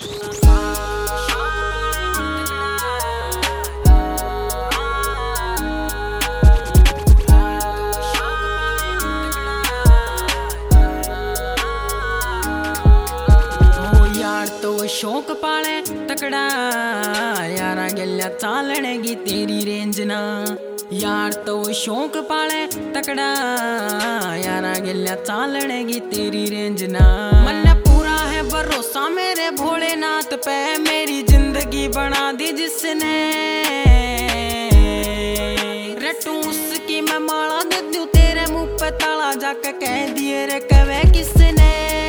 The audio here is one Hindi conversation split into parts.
शौक पाले तकड़ा यारा गल्या चालनेगी तेरी रेंज ना। यार तो शौक पाले तकड़ा यारा गल्या चालनेगी तेरी रेंज ना। मन पूरा है भरोसा मेरे भोलेनाथ पे, मेरी जिंदगी बना दी जिसने। रटू उसकी मैं माला दे दूं तेरे मुंह पे ताला, जाके कह दिए रे कवे किसने।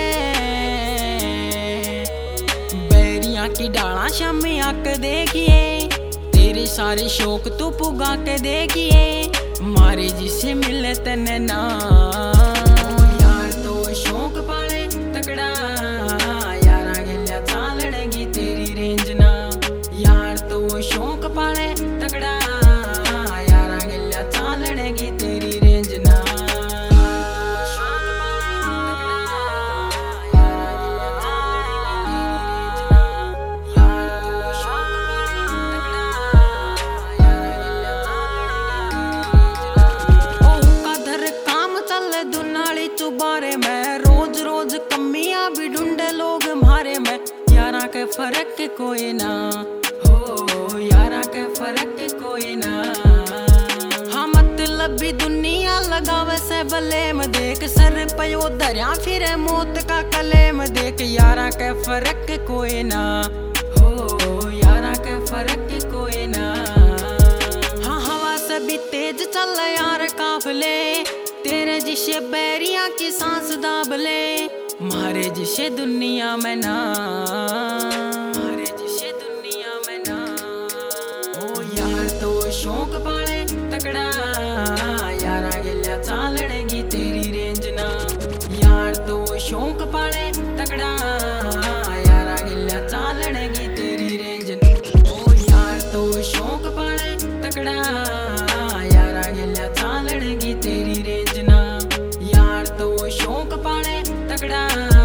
की डाला शामी आके देखिए, तेरे सारे शौक तू पुगा के देखिए, मारे जिसे मिले तने ना। यार तो शौक पाले तकड़ा यारा गल्या चालनेगी तेरी रेंज ना। यार तो शौक पाले तकड़ा यारा गल्या चालनेगी तेरी रेंज ना। बारे में रोज रोज कमियां भी ढूंढे लोग मारे में। यारा के फर्क कोई ना हो, यारा के फर्क कोई ना। हाँ मतलब भी दुनिया लगावे से भले में देख, सर पयो दरिया फिर मौत का कले में देख। यारा के फर्क कोई ना हो, यारा के फर्क कोई ना। हाँ हवा से भी तेज चल यार काफले, तेरे जिसे बैरिया की सांस दाबले, मारे जिसे दुनिया में ना, मारे जिसे दुनिया में ना। ओ यार तो शौक पाले तकड़ा यारा गल्या चालनेगी तेरी रेंज ना। यार तो शौक पाले तकड़ा यारा गल्या चालनेगी तेरी रेंज ना। ओ यार तो शौक पाले तकड़ा यारा गल्या चालनेगी तेरी रेंज ना। यार तो शौक पाले तकड़ा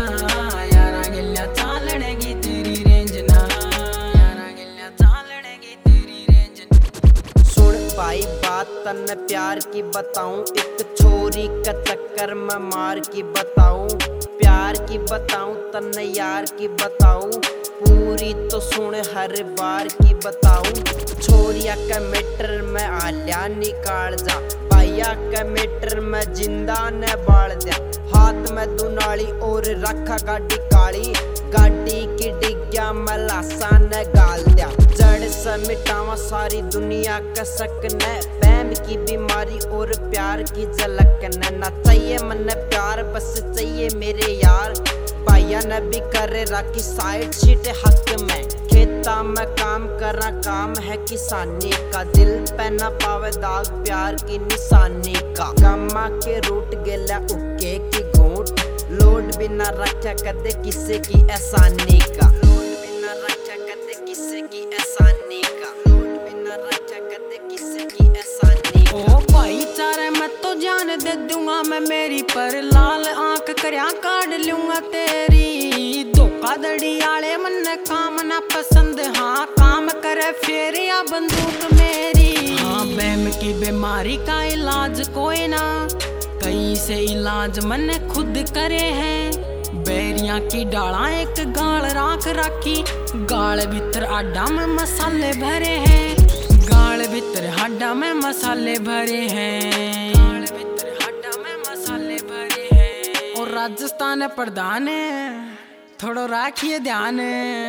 यारा गल्या चालनेगी तेरी रेंज ना। यारा गल्या चालनेगी तेरी रेंज ना। सुन भाई बात तन्ने प्यार की बताऊं, एक छोरी का चक्कर में मार की बताऊं। प्यार की बताऊं तन्ने यार की बताऊं, पूरी तो सुन हर बार की बताऊं। छोरिया का मीटर में आलिया निकाल जा, भाइया का मीटर में जिंदा ने बाल दिया। हाथ में दुनाली और रखा गाड़ी काली, गाड़ी की डिग्गिया में लासा ने गाल दिया। जड़ से मिटावा सारी दुनिया का शक ने, प्रेम की बीमारी और प्यार की झलक ने। ना चाहिए मन प्यार बस चाहिए मेरे यार, भाइया ने भी करे राखी साइड शीट हक में। खेता में काम करा काम है किसानी का, दिल पे न पावे दाग प्यार की निशानी का। गम्मा के रूट गेला उके की घूट, लोड बिना रखा कदे किसे की एहसानी का। लोड बिना रखा कदे किसे की एहसानी का। लोड बिना रखा कदे किसे की एहसानी का। ओ भाईचारे मैं तो जान दे दूंगा मैं मेरी, पर लाल आंख करया काट लूंगा तेरी। धोखाधड़ी आले मन काम ना पसंद, हाँ काम करे फिर या बंदूक मेरी। हाँ बहम की बीमारी का इलाज कोई ना, कहीं से इलाज मन खुद करे हैं। बैरिया की डाला एक गाल राख रखी, गाल भीतर आडा में मसाले भरे हैं। गाल भीतर हड्डा में मसाले भरे हैं। गाल भीतर हड्डा में मसाले भरे हैं। और राजस्थान प्रधान थोड़ो राखिए ध्यान।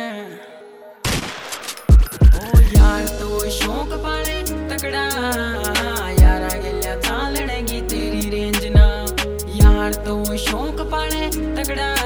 ओ यार तो शौक पाले तकड़ा यारा गल्या चालनेगी तेरी रेंज ना। यार तो शौक पाले तकड़ा